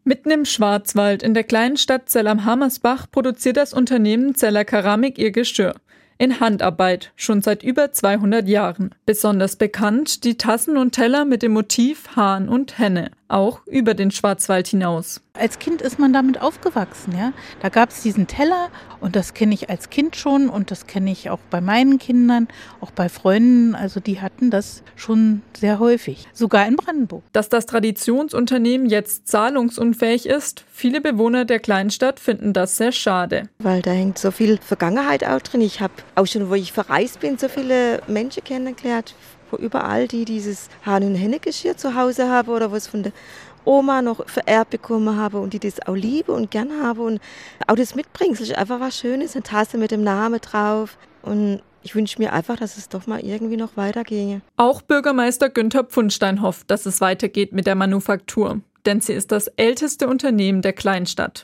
Mitten im Schwarzwald in der kleinen Stadt Zell am Harmersbach produziert das Unternehmen Zeller Keramik ihr Geschirr. In Handarbeit, schon seit über 200 Jahren. Besonders bekannt die Tassen und Teller mit dem Motiv Hahn und Henne, auch über den Schwarzwald hinaus. Als Kind ist man damit aufgewachsen, ja. Da gab es diesen Teller und das kenne ich als Kind schon und das kenne ich auch bei meinen Kindern, auch bei Freunden. Also die hatten das schon sehr häufig, sogar in Brandenburg. Dass das Traditionsunternehmen jetzt zahlungsunfähig ist, viele Bewohner der Kleinstadt finden das sehr schade. Weil da hängt so viel Vergangenheit auch drin. Ich habe auch schon, wo ich verreist bin, so viele Menschen kennengelernt, wo überall die dieses Hahn- und Henne-Geschirr zu Hause haben oder was von der Oma noch vererbt bekommen habe und die das auch liebe und gern habe und auch das Mitbringsel ist einfach was Schönes, eine Tasse mit dem Namen drauf und ich wünsche mir einfach, dass es doch mal irgendwie noch weiterginge. Auch Bürgermeister Günther Pfundstein hofft, dass es weitergeht mit der Manufaktur, denn sie ist das älteste Unternehmen der Kleinstadt,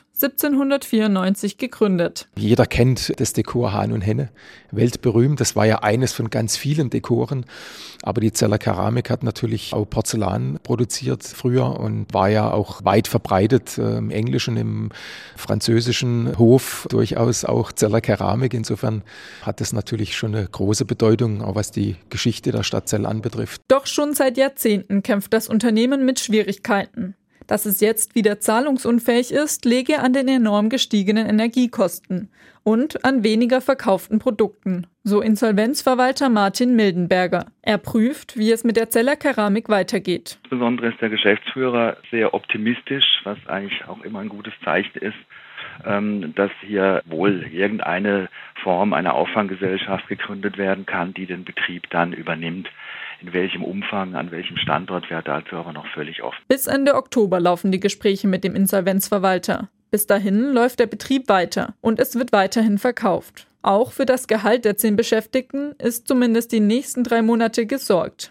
1794 gegründet. Jeder kennt das Dekor Hahn und Henne, weltberühmt. Das war ja eines von ganz vielen Dekoren. Aber die Zeller Keramik hat natürlich auch Porzellan produziert früher und war ja auch weit verbreitet im englischen, im französischen Hof durchaus auch Zeller Keramik. Insofern hat das natürlich schon eine große Bedeutung, auch was die Geschichte der Stadt Zell anbetrifft. Doch schon seit Jahrzehnten kämpft das Unternehmen mit Schwierigkeiten. Dass es jetzt wieder zahlungsunfähig ist, läge an den enorm gestiegenen Energiekosten und an weniger verkauften Produkten, so Insolvenzverwalter Martin Mildenberger. Er prüft, wie es mit der Zeller Keramik weitergeht. Insbesondere ist der Geschäftsführer sehr optimistisch, was eigentlich auch immer ein gutes Zeichen ist, dass hier wohl irgendeine Form einer Auffanggesellschaft gegründet werden kann, die den Betrieb dann übernimmt. In welchem Umfang, an welchem Standort wäre dazu aber noch völlig offen. Bis Ende Oktober laufen die Gespräche mit dem Insolvenzverwalter. Bis dahin läuft der Betrieb weiter und es wird weiterhin verkauft. Auch für das Gehalt der 10 Beschäftigten ist zumindest die nächsten 3 Monate gesorgt.